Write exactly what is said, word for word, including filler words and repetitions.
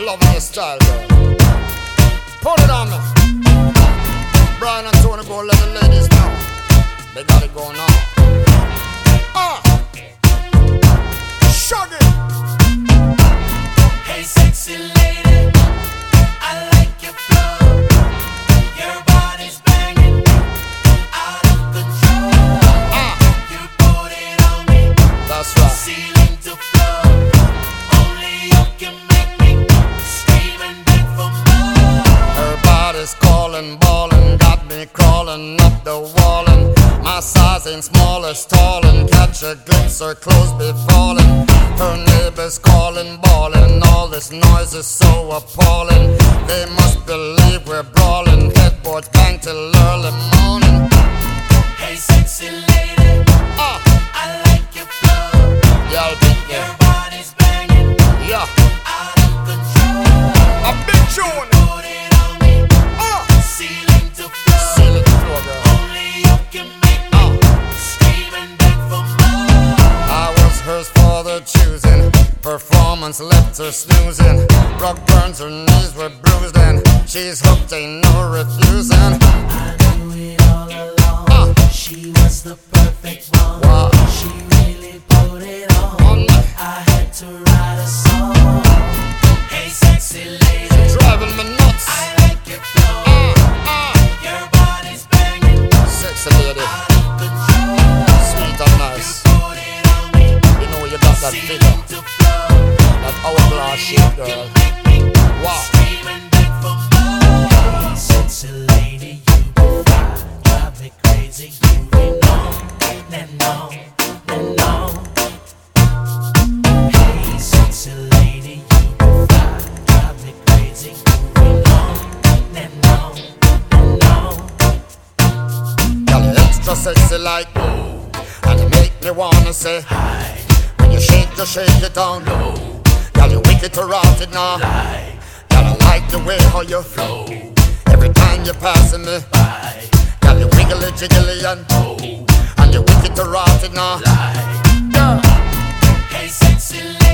loving your style, girl. Put it on me. Brian and Tony, go let the ladies know. They got it going on. Ah, shug it. Hey, sexy lady, I like your flow. Your body's banging, out of control. Ah, You put it on me, that's right. ceiling to floor. Only you can make me scream and beg for more. Her body's calling, ballin', got me crawling up the wall, and my size ain't small as tall, and catch a glimpse, her clothes be falling. Her neighbors calling, bawling, all this noise is so appalling. They must believe we're brawling, headboard bang till early morning. Hey, sexy lady, Ah, I like your flow. yeah, I'll beat Your me. body's banging, Yeah, out of control. a big tune. Put it on me, Ah, ceiling to floor. seal it the floor, girl. Only you can make me Ah, scream and beg for more. I was hers for the choosing. Performance left her snoozing. Rug burns, her knees were bruised, and she's hooked, ain't no refusing. I knew it all along. Ah. She was the perfect one. Wow. She really put it on. On me. I had to write a song. Hey, sexy lady, Driving me nuts. I like your flow. Ah, ah, Your body's banging, sexy lady, out of control. sweet and nice. Put it on me, You know you got that figure, ceiling to floor. that hourglass shape, girl. Make me Wow. scream and beg for more. Hey, sexy lady, you be fine. Drive me crazy, you be known and known and known. Hey, sexy lady, you be fine. Drive me crazy, you be known and known and known. Girl, you extra sexy like ooh, and you make me wanna say Hi, when you shake, you shake it down low. Girl, you wicked to rotted now. lie, Girl, I like the way how you flow. Every time you're passing me, bye, girl, you wiggly jiggly and oh, and you wicked to rotted now. lie. Girl, Hey, sexy lady.